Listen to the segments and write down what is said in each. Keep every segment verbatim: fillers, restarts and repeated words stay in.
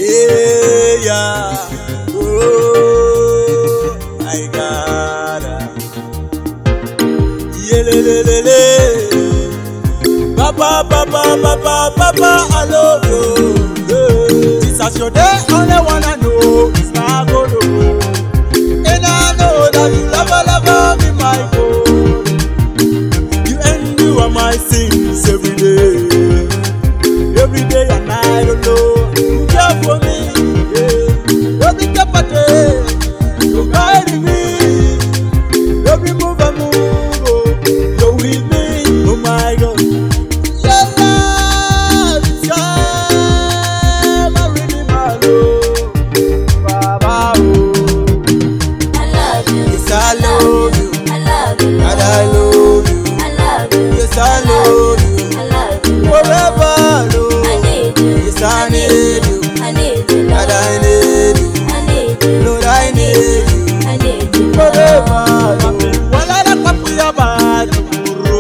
Yeah, yeah. Oh, I gotta. Yeah, le, le, le, le. Papa, papa, papa, papa, I love you. Yeah. This is your day, only one I know. It's not gonna go. And I know that you love, love me, my God. You and you are my sins every day. Every day and night, oh Lord, you care for me, yeah. Every step I take, you guide me. Every move I move, oh, you're with me, oh my God. Your love is all I really want, Baba, oh. I love you. Yes, I love you. I love you. God, I love you. I love you. Yes, I love you. I love you. Forever, Lord. I need you. Yes, I need you. I need you. God, I need you. I need you. Lord, I need you. I need you. Forever, Lord. Wala na kapuya ba duro.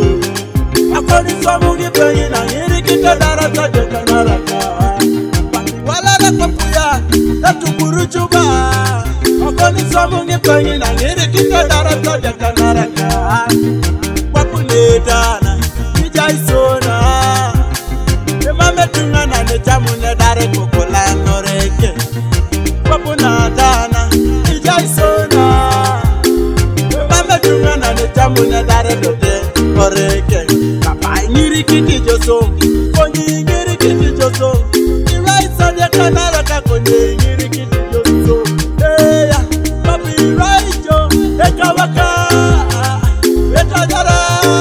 Akoni swamungi penyi na ngiri kita darata jeka naraka. Wala na kapuya na tukuru chuba. Akoni swamungi penyi na ngiri kita darata jeka naraka. Wapune dana, nijai sona. Mame tungana ne jamune dare kokola noreke. Wapuna dana, nijai sona. Mame tungana ne jamune dare dote noreke. Papa ngiri kiti joso, konyi ngiri kiti joso. Iraisa ya kanara kakonye ngiri kiti joso. Eya, papi iraijo, eka waka, eka jara.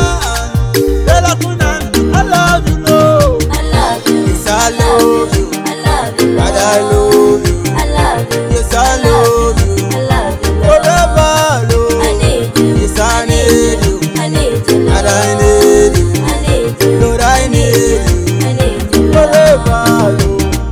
Ela kunan, I love you, Lord. I love you. Yes, I love you. I love you. God, I love you. I love you. Yes, I love you. I love you. Forever, I Lord. need you. Yes, I need you. I need you. God, I need you. I need you. Lord, I need you. I need you. Forever, Lord.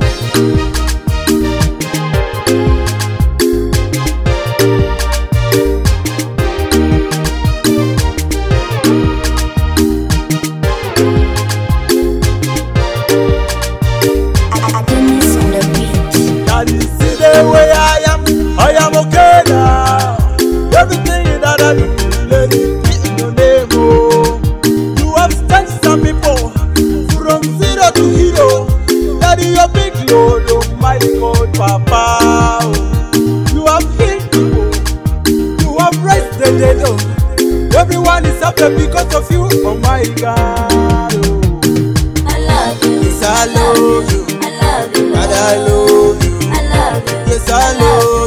Adonis on the beat. Can you see the way I am? I am okay now. Everything that I do, let it be in your name, oh. You have changed some people from zero to hero. That is your big Lord, Almighty God, Papa. Oh. You have healed people. You have raised the dead, oh. Everyone is happy because of you, oh my God. Oh. I love you. Yes, I love you. I love you. God, I love you. I love you. Yes, I love you.